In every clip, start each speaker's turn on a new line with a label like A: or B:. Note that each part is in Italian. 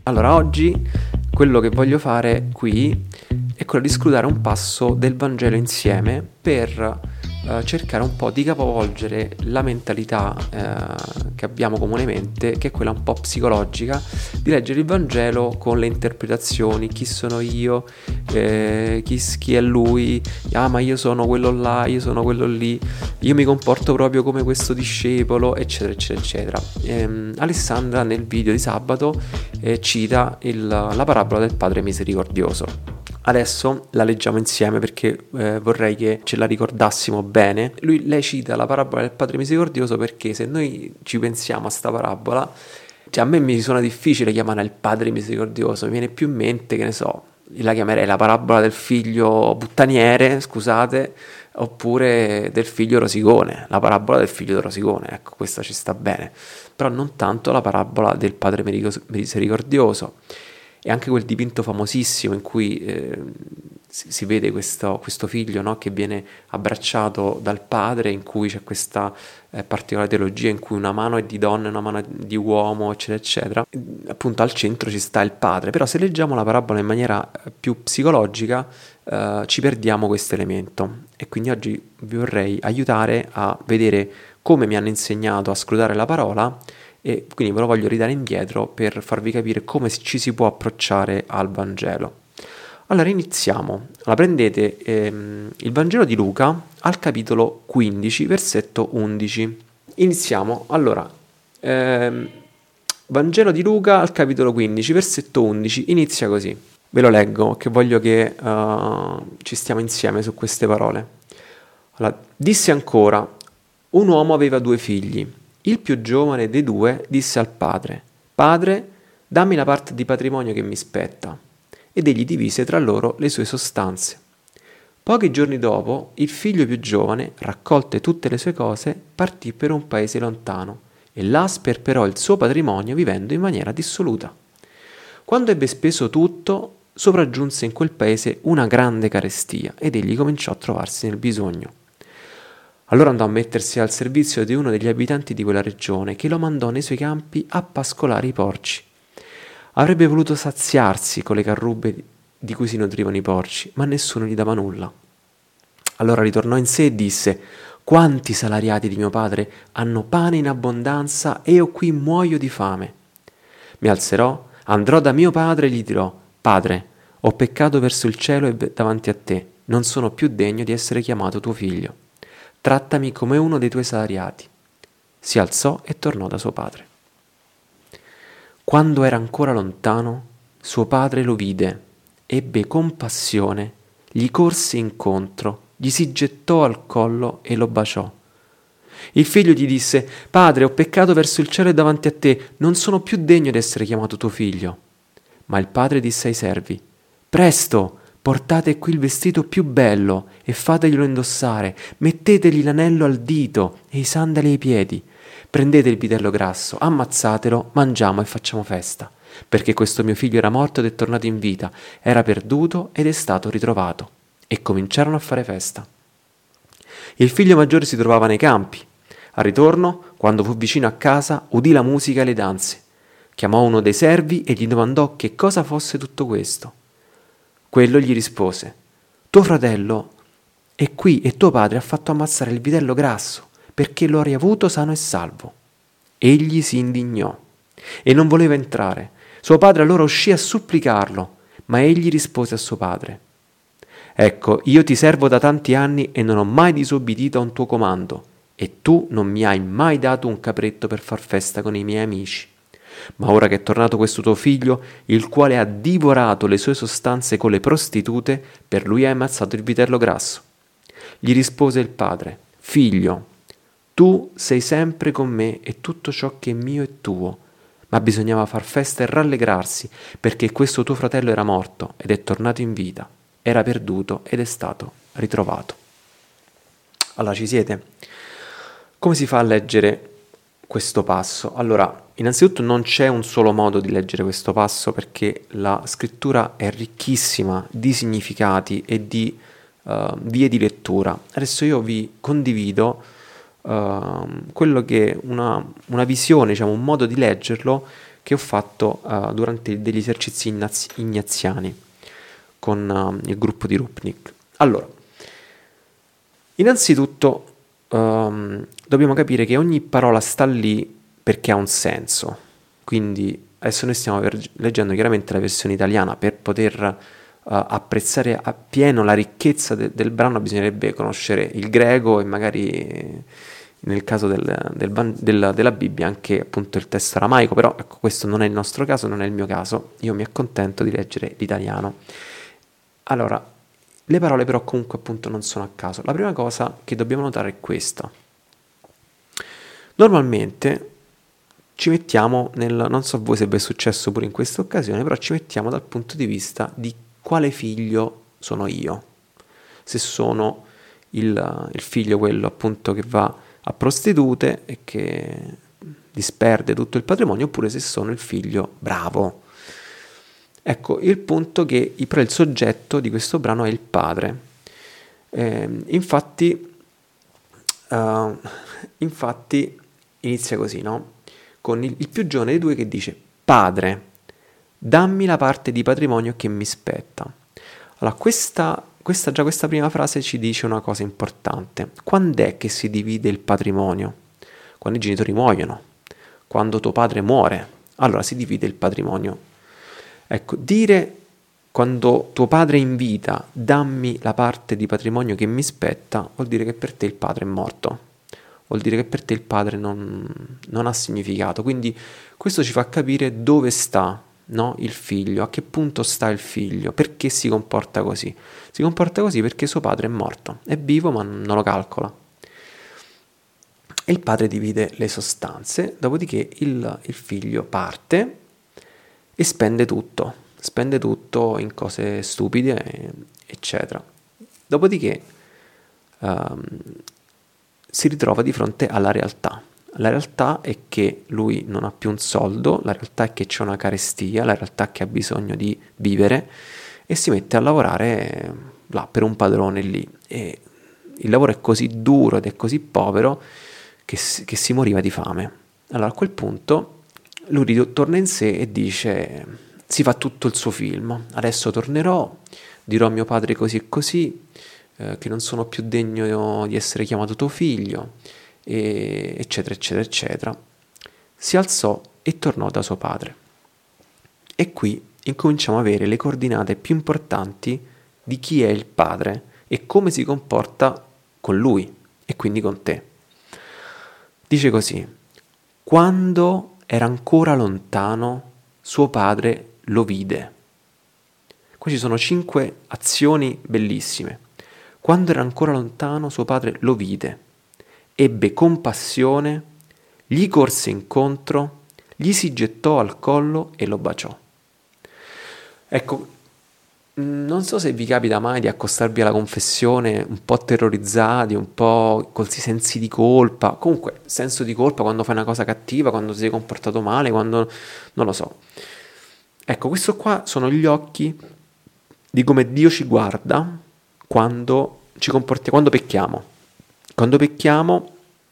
A: Allora, oggi quello che voglio fare qui è quello di scrutare un passo del Vangelo insieme per cercare un po' di capovolgere la mentalità che abbiamo comunemente, che è quella un po' psicologica, di leggere il Vangelo con le interpretazioni: chi sono io, chi è lui, ma io sono quello là, io sono quello lì, io mi comporto proprio come questo discepolo, eccetera eccetera eccetera. Alessandra nel video di sabato cita la parabola del Padre Misericordioso. Adesso la leggiamo insieme perché vorrei che ce la ricordassimo bene. Lei cita la parabola del Padre Misericordioso perché se noi ci pensiamo a sta parabola, a me mi suona difficile chiamare il Padre Misericordioso, mi viene più in mente, che ne so, la chiamerei la parabola del figlio puttaniere, scusate, oppure del figlio rosicone, la parabola del figlio rosicone, ecco, questa ci sta bene, però non tanto la parabola del Padre Misericordioso. E anche quel dipinto famosissimo in cui si vede questo figlio, no, che viene abbracciato dal padre, in cui c'è questa particolare teologia in cui una mano è di donna e una mano è di uomo, eccetera eccetera. Appunto al centro ci sta il padre, però se leggiamo la parabola in maniera più psicologica ci perdiamo questo elemento, e quindi oggi vi vorrei aiutare a vedere come mi hanno insegnato a scrutare la parola, e quindi ve lo voglio ridare indietro per farvi capire come ci si può approcciare al Vangelo. Allora iniziamo. Allora, prendete il Vangelo di Luca al capitolo 15, versetto 11. Iniziamo. Allora, Vangelo di Luca al capitolo 15, versetto 11, inizia così. Ve lo leggo, che voglio che ci stiamo insieme su queste parole. Allora, disse ancora: un uomo aveva 2 figli. Il più giovane dei 2 disse al padre: Padre, dammi la parte di patrimonio che mi spetta. Ed egli divise tra loro le sue sostanze. Pochi giorni dopo, il figlio più giovane, raccolte tutte le sue cose, partì per un paese lontano e là sperperò il suo patrimonio vivendo in maniera dissoluta. Quando ebbe speso tutto, sopraggiunse in quel paese una grande carestia ed egli cominciò a trovarsi nel bisogno. Allora andò a mettersi al servizio di uno degli abitanti di quella regione, che lo mandò nei suoi campi a pascolare i porci. Avrebbe voluto saziarsi con le carrubbe di cui si nutrivano i porci, ma nessuno gli dava nulla. Allora ritornò in sé e disse: quanti salariati di mio padre hanno pane in abbondanza e io qui muoio di fame. Mi alzerò, andrò da mio padre e gli dirò: Padre, ho peccato verso il cielo e davanti a te, non sono più degno di essere chiamato tuo figlio. Trattami come uno dei tuoi salariati. Si alzò e tornò da suo padre. Quando era ancora lontano, suo padre lo vide, ebbe compassione, gli corse incontro, gli si gettò al collo e lo baciò. Il figlio gli disse: Padre, ho peccato verso il cielo e davanti a te, non sono più degno di essere chiamato tuo figlio. Ma il padre disse ai servi: Presto! Portate qui il vestito più bello e fateglielo indossare, mettetegli l'anello al dito e i sandali ai piedi. Prendete il vitello grasso, ammazzatelo, mangiamo e facciamo festa, perché questo mio figlio era morto ed è tornato in vita, era perduto ed è stato ritrovato. E cominciarono a fare festa. Il figlio maggiore si trovava nei campi. Al ritorno, quando fu vicino a casa, udì la musica e le danze. Chiamò uno dei servi e gli domandò che cosa fosse tutto questo. Quello gli rispose: tuo fratello è qui e tuo padre ha fatto ammazzare il vitello grasso perché lo hai avuto sano e salvo. Egli si indignò e non voleva entrare. Suo padre allora uscì a supplicarlo, ma egli rispose a suo padre: Ecco, io ti servo da tanti anni e non ho mai disobbedito a un tuo comando, e tu non mi hai mai dato un capretto per far festa con i miei amici. Ma ora che è tornato questo tuo figlio, il quale ha divorato le sue sostanze con le prostitute, per lui hai ammazzato il vitello grasso. Gli rispose il padre: Figlio, tu sei sempre con me e tutto ciò che è mio è tuo. Ma bisognava far festa e rallegrarsi, perché questo tuo fratello era morto ed è tornato in vita, era perduto ed è stato ritrovato. Allora, ci siete? Come si fa a leggere questo passo? Allora, innanzitutto non c'è un solo modo di leggere questo passo, perché la scrittura è ricchissima di significati e di vie di lettura. Adesso io vi condivido quello che una visione, diciamo, un modo di leggerlo che ho fatto durante degli esercizi ignaziani con il gruppo di Rupnik. Allora, innanzitutto dobbiamo capire che ogni parola sta lì perché ha un senso. Quindi adesso noi stiamo leggendo chiaramente la versione italiana. Per poter apprezzare appieno la ricchezza del brano bisognerebbe conoscere il greco e magari nel caso della Bibbia anche appunto il testo aramaico, però ecco, questo non è il nostro caso, non è il mio caso, io mi accontento di leggere l'italiano. Allora, le parole però comunque appunto non sono a caso. La prima cosa che dobbiamo notare è questa. Normalmente ci mettiamo non so voi se vi è successo pure in questa occasione, però ci mettiamo dal punto di vista di quale figlio sono io. Se sono il figlio quello appunto che va a prostitute e che disperde tutto il patrimonio, oppure se sono il figlio bravo. Ecco, il punto è che però il soggetto di questo brano è il padre. Infatti inizia così, no? Con il più giovane dei due che dice: Padre, dammi la parte di patrimonio che mi spetta. Allora, questa prima frase ci dice una cosa importante. Quando è che si divide il patrimonio? Quando i genitori muoiono, quando tuo padre muore, allora si divide il patrimonio. Ecco, dire quando tuo padre è in vita, dammi la parte di patrimonio che mi spetta, vuol dire che per te il padre è morto, vuol dire che per te il padre non ha significato. Quindi questo ci fa capire dove sta, no, il figlio, a che punto sta il figlio, perché si comporta così. Si comporta così perché suo padre è morto, è vivo ma non lo calcola. E il padre divide le sostanze, dopodiché il figlio parte e spende tutto in cose stupide, eccetera. Dopodiché si ritrova di fronte alla realtà. La realtà è che lui non ha più un soldo, la realtà è che c'è una carestia, la realtà è che ha bisogno di vivere e si mette a lavorare là per un padrone lì. E il lavoro è così duro ed è così povero che si moriva di fame. Allora a quel punto lui torna in sé e dice: si fa tutto il suo film, adesso tornerò, dirò a mio padre così e così, che non sono più degno di essere chiamato tuo figlio, eccetera eccetera eccetera. Si alzò e tornò da suo padre. E qui incominciamo a avere le coordinate più importanti di chi è il padre e come si comporta con lui e quindi con te. Dice così: quando era ancora lontano, suo padre lo vide. Qui ci sono 5 azioni bellissime. Quando era ancora lontano, suo padre lo vide, ebbe compassione, gli corse incontro, gli si gettò al collo e lo baciò. Ecco, non so se vi capita mai di accostarvi alla confessione un po' terrorizzati, un po' con sensi di colpa, comunque senso di colpa quando fai una cosa cattiva, quando ti sei comportato male, quando non lo so. Ecco, questo qua sono gli occhi di come Dio ci guarda quando ci comportiamo, quando pecchiamo. Quando pecchiamo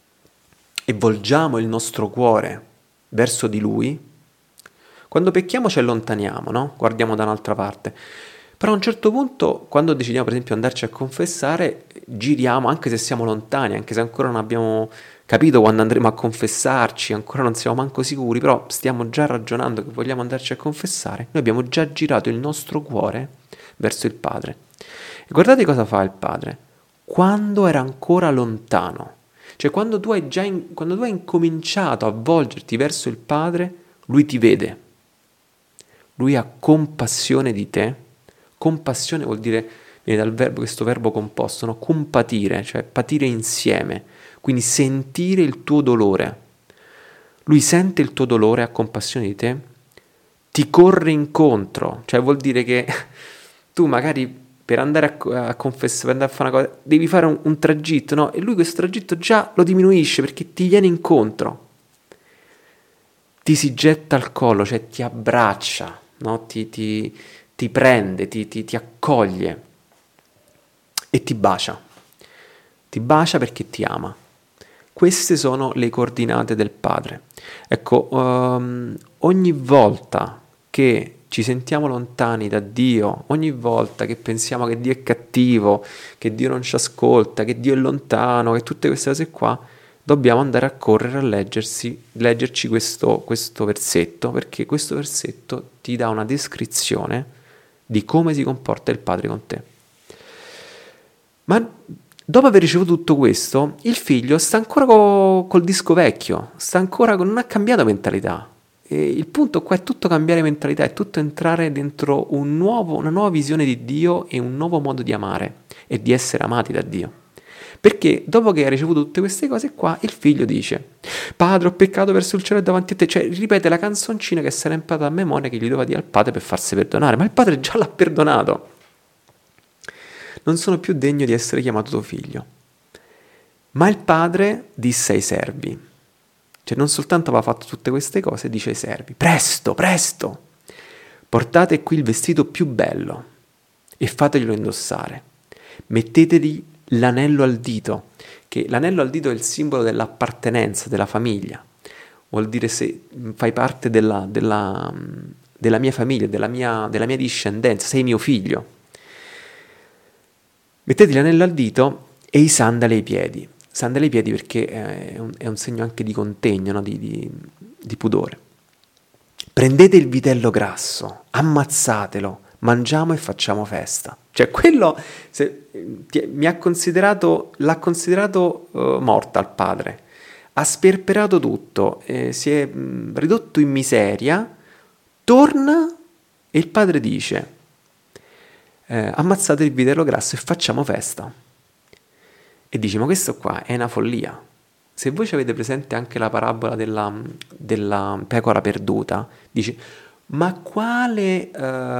A: e volgiamo il nostro cuore verso di Lui, quando pecchiamo ci allontaniamo, no? Guardiamo da un'altra parte. Però a un certo punto, quando decidiamo per esempio andarci a confessare, giriamo, anche se siamo lontani, anche se ancora non abbiamo capito quando andremo a confessarci, ancora non siamo manco sicuri, però stiamo già ragionando che vogliamo andarci a confessare, noi abbiamo già girato il nostro cuore verso il Padre. E guardate cosa fa il Padre. Quando era ancora lontano, cioè quando tu hai incominciato a volgerti verso il Padre, Lui ti vede. Lui ha compassione di te. Compassione vuol dire, viene dal verbo, questo verbo composto, no? Compatire, cioè patire insieme, quindi sentire il tuo dolore. Lui sente il tuo dolore, ha compassione di te, ti corre incontro, cioè vuol dire che tu magari per andare a confessare, per andare a fare una cosa, devi fare un tragitto, no? E lui questo tragitto già lo diminuisce perché ti viene incontro. Ti si getta al collo, cioè ti abbraccia, no? Ti prende, ti accoglie e ti bacia. Ti bacia perché ti ama. Queste sono le coordinate del Padre. Ecco, ogni volta che ci sentiamo lontani da Dio, ogni volta che pensiamo che Dio è cattivo, che Dio non ci ascolta, che Dio è lontano, che tutte queste cose qua, dobbiamo andare a correre a leggerci questo versetto, perché questo versetto ti dà una descrizione di come si comporta il Padre con te. Ma dopo aver ricevuto tutto questo, il figlio sta ancora col disco vecchio, non ha cambiato mentalità. E il punto qua è tutto cambiare mentalità, è tutto entrare dentro una nuova visione di Dio e un nuovo modo di amare e di essere amati da Dio. Perché dopo che ha ricevuto tutte queste cose qua, il figlio dice: Padre, ho peccato verso il cielo e davanti a te. Cioè ripete la canzoncina che si era imparata a memoria, che gli doveva dire al padre per farsi perdonare. Ma il padre già l'ha perdonato. Non sono più degno di essere chiamato tuo figlio. Ma il padre disse ai servi, cioè non soltanto aveva fatto tutte queste cose, dice ai servi: presto, presto, portate qui il vestito più bello e fateglielo indossare. Mettetegli l'anello al dito, che l'anello al dito è il simbolo dell'appartenenza, della famiglia. Vuol dire se fai parte della mia famiglia, della mia discendenza, sei mio figlio. Mettetegli l'anello al dito e i sandali ai piedi. Sandali ai piedi perché è un segno anche di contegno, no? di pudore. Prendete il vitello grasso, ammazzatelo, mangiamo e facciamo festa. Cioè quello l'ha considerato morta al padre, ha sperperato tutto, si è ridotto in miseria, torna e il padre dice: ammazzate il vitello grasso e facciamo festa. E dice: ma questo qua è una follia. Se voi ci avete presente anche la parabola della pecora perduta, dice: ma quale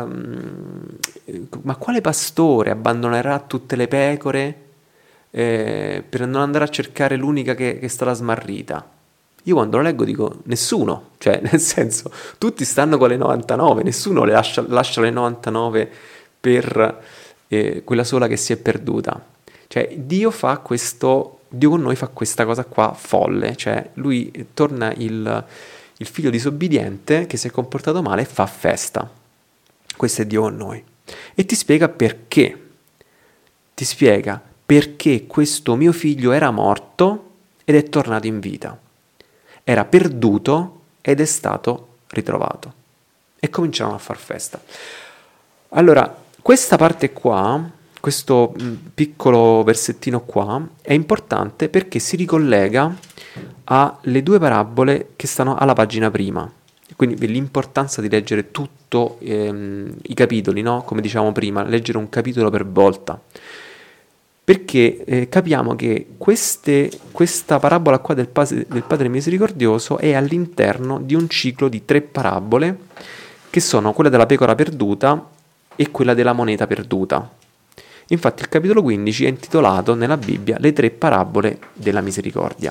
A: pastore abbandonerà tutte le pecore per non andare a cercare l'unica che è stata smarrita? Io quando lo leggo dico: nessuno, cioè nel senso, tutti stanno con le 99, nessuno le lascia le 99 per quella sola che si è perduta. Cioè Dio con noi fa questa cosa qua folle, cioè lui torna il figlio disobbediente che si è comportato male e fa festa. Questo è Dio con noi. E ti spiega perché. Ti spiega perché questo mio figlio era morto ed è tornato in vita. Era perduto ed è stato ritrovato. E cominciarono a far festa. Allora, questa parte qua, questo piccolo versettino qua, è importante perché si ricollega alle due parabole che stanno alla pagina prima. Quindi l'importanza di leggere tutto i capitoli, no? Come dicevamo prima, leggere un capitolo per volta. Perché capiamo che questa parabola qua del Padre Misericordioso è all'interno di un ciclo di 3 parabole, che sono quella della pecora perduta e quella della moneta perduta. Infatti il capitolo 15 è intitolato nella Bibbia Le 3 parabole della misericordia.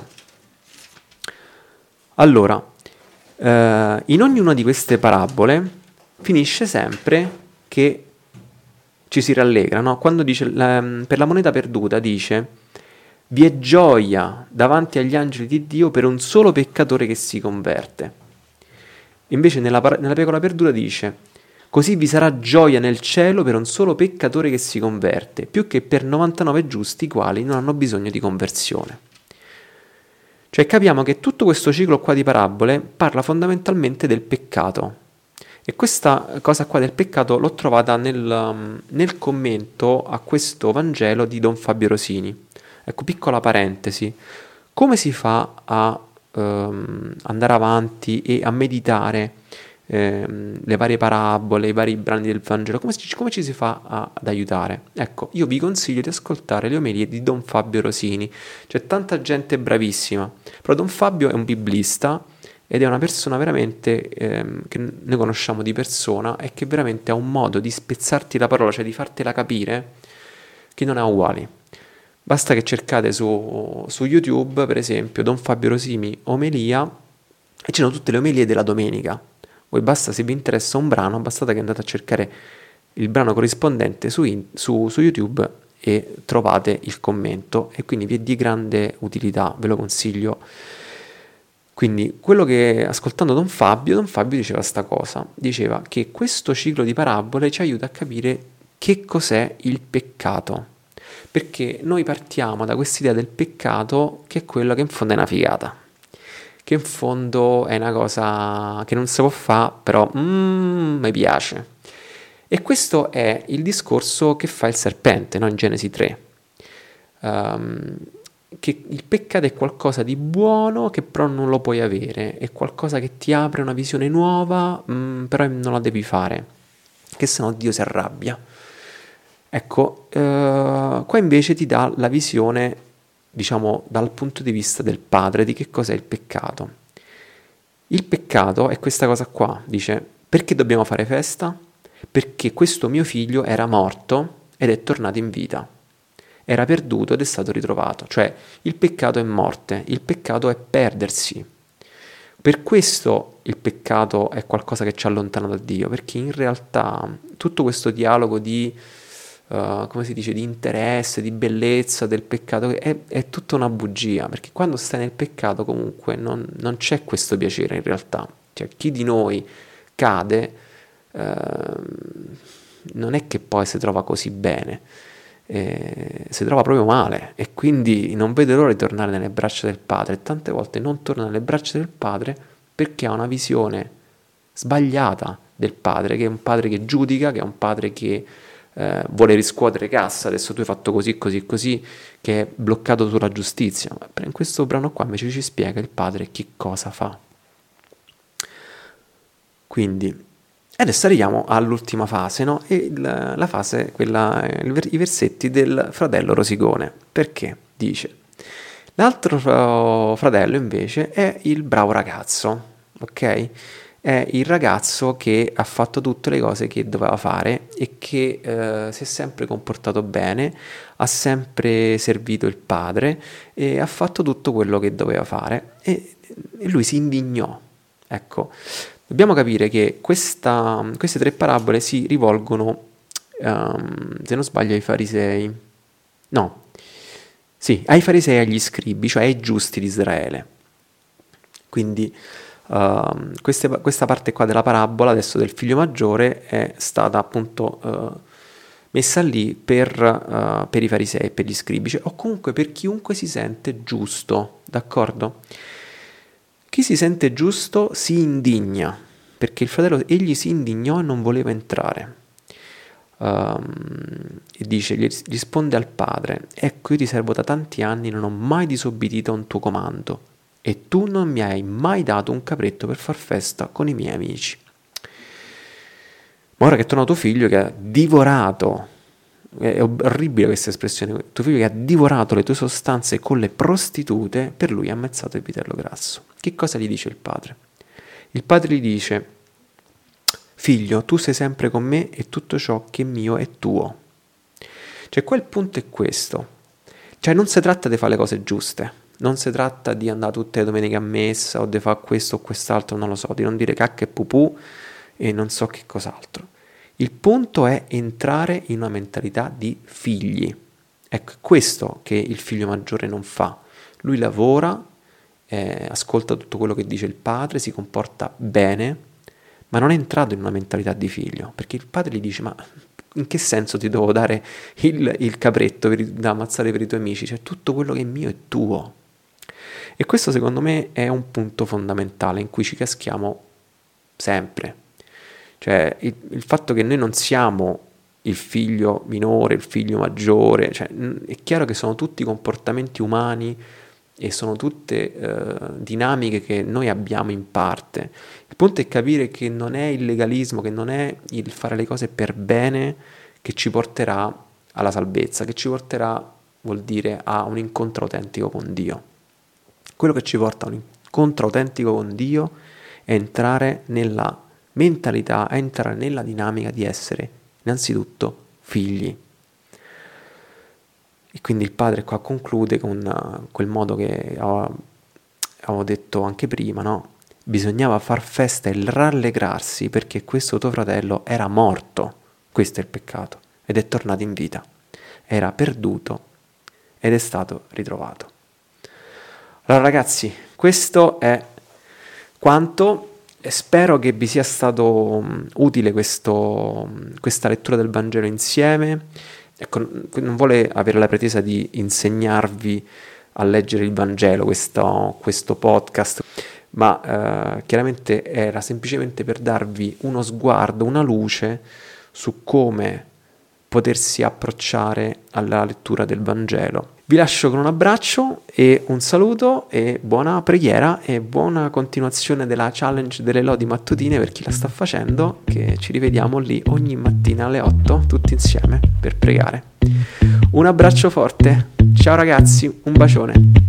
A: Allora, in ognuna di queste parabole finisce sempre che ci si rallegra, no? Quando dice per la moneta perduta dice: vi è gioia davanti agli angeli di Dio per un solo peccatore che si converte. Invece nella pecora perduta dice: così vi sarà gioia nel cielo per un solo peccatore che si converte, più che per 99 giusti i quali non hanno bisogno di conversione. Cioè capiamo che tutto questo ciclo qua di parabole parla fondamentalmente del peccato. E questa cosa qua del peccato l'ho trovata nel commento a questo Vangelo di Don Fabio Rosini. Ecco, piccola parentesi. Come si fa a andare avanti e a meditare le varie parabole, i vari brani del Vangelo? Come ci si fa ad aiutare? Ecco, io vi consiglio di ascoltare le omelie di Don Fabio Rosini. C'è tanta gente bravissima, però Don Fabio è un biblista ed è una persona veramente che noi conosciamo di persona e che veramente ha un modo di spezzarti la parola, cioè di fartela capire, che non ha uguali. Basta che cercate su YouTube, per esempio, Don Fabio Rosini omelia, e ci sono tutte le omelie della domenica. Voi basta, se vi interessa un brano, bastate che andate a cercare il brano corrispondente su YouTube e trovate il commento, e quindi vi è di grande utilità, ve lo consiglio Quindi quello che, ascoltando Don Fabio diceva sta cosa, diceva che questo ciclo di parabole ci aiuta a capire che cos'è il peccato, perché noi partiamo da quest'idea del peccato che è quello che in fondo è una figata, che in fondo è una cosa che non si può fare, però mi piace. E questo è il discorso che fa il serpente, no? In Genesi 3. Che il peccato è qualcosa di buono che però non lo puoi avere, è qualcosa che ti apre una visione nuova, però non la devi fare, che sennò Dio si arrabbia. Ecco, qua invece ti dà la visione, diciamo, dal punto di vista del padre di che cos'è il peccato. Il peccato è questa cosa qua, dice, perché dobbiamo fare festa? Perché questo mio figlio era morto ed è tornato in vita. Era perduto ed è stato ritrovato. Cioè, il peccato è morte, il peccato è perdersi. Per questo il peccato è qualcosa che ci allontana da Dio, perché in realtà tutto questo dialogo di, come si dice, di interesse, di bellezza del peccato è tutta una bugia, perché quando stai nel peccato comunque non c'è questo piacere in realtà. Cioè, chi di noi cade non è che poi si trova così bene, si trova proprio male e quindi non vede l'ora di tornare nelle braccia del padre, e tante volte non torna nelle braccia del padre perché ha una visione sbagliata del padre, che è un padre che giudica, che è un padre che vuole riscuotere cassa, adesso tu hai fatto così, così, così, che è bloccato sulla giustizia. Ma in questo brano qua invece ci spiega il padre che cosa fa. Quindi adesso arriviamo all'ultima fase, no? E la fase, quella, i versetti del fratello Rosicone. Perché? Dice, l'altro fratello invece è il bravo ragazzo, ok? È il ragazzo che ha fatto tutte le cose che doveva fare e che si è sempre comportato bene, ha sempre servito il padre e ha fatto tutto quello che doveva fare e lui si indignò. Ecco, dobbiamo capire che queste tre parabole si rivolgono, se non sbaglio, ai farisei. No, sì, ai farisei e agli scribi, cioè ai giusti di Israele. Quindi questa parte qua della parabola, adesso del figlio maggiore, è stata appunto messa lì per i farisei e per gli scribi, cioè, o comunque per chiunque si sente giusto, d'accordo? Chi si sente giusto si indigna, perché il fratello egli si indignò e non voleva entrare. E dice, gli risponde al padre, ecco io ti servo da tanti anni, non ho mai disobbedito a un tuo comando, e tu non mi hai mai dato un capretto per far festa con i miei amici. Ma ora che è tornato tuo figlio che ha divorato, è orribile questa espressione, tuo figlio che ha divorato le tue sostanze con le prostitute, per lui ha ammazzato il vitello grasso. Che cosa gli dice il padre? Il padre gli dice, figlio, tu sei sempre con me e tutto ciò che è mio è tuo. Cioè qua il punto è questo, cioè non si tratta di fare le cose giuste, non si tratta di andare tutte le domeniche a messa o di fare questo o quest'altro, non lo so, di non dire cacca e pupù e non so che cos'altro. Il punto è entrare in una mentalità di figli. Ecco, è questo che il figlio maggiore non fa. Lui lavora, ascolta tutto quello che dice il padre, si comporta bene, ma non è entrato in una mentalità di figlio, perché il padre gli dice, ma in che senso ti devo dare il capretto da ammazzare per i tuoi amici? Cioè tutto quello che è mio è tuo. E questo secondo me è un punto fondamentale in cui ci caschiamo sempre. Cioè il fatto che noi non siamo il figlio minore, il figlio maggiore, cioè, è chiaro che sono tutti comportamenti umani e sono tutte dinamiche che noi abbiamo in parte. Il punto è capire che non è il legalismo, che non è il fare le cose per bene che ci porterà alla salvezza, che ci porterà, vuol dire, a un incontro autentico con Dio. Quello che ci porta a un incontro autentico con Dio è entrare nella mentalità, è entrare nella dinamica di essere innanzitutto figli. E quindi il padre qua conclude con quel modo che avevo detto anche prima, no? Bisognava far festa e rallegrarsi perché questo tuo fratello era morto, questo è il peccato, ed è tornato in vita. Era perduto ed è stato ritrovato. Allora ragazzi, questo è quanto, e spero che vi sia stato utile questa lettura del Vangelo insieme. Ecco, non vuole avere la pretesa di insegnarvi a leggere il Vangelo questo podcast, ma chiaramente era semplicemente per darvi uno sguardo, una luce su come potersi approcciare alla lettura del Vangelo. Vi lascio con un abbraccio e un saluto e buona preghiera e buona continuazione della challenge delle lodi mattutine per chi la sta facendo, che ci rivediamo lì ogni mattina alle 8 tutti insieme per pregare. Un abbraccio forte, ciao ragazzi, un bacione.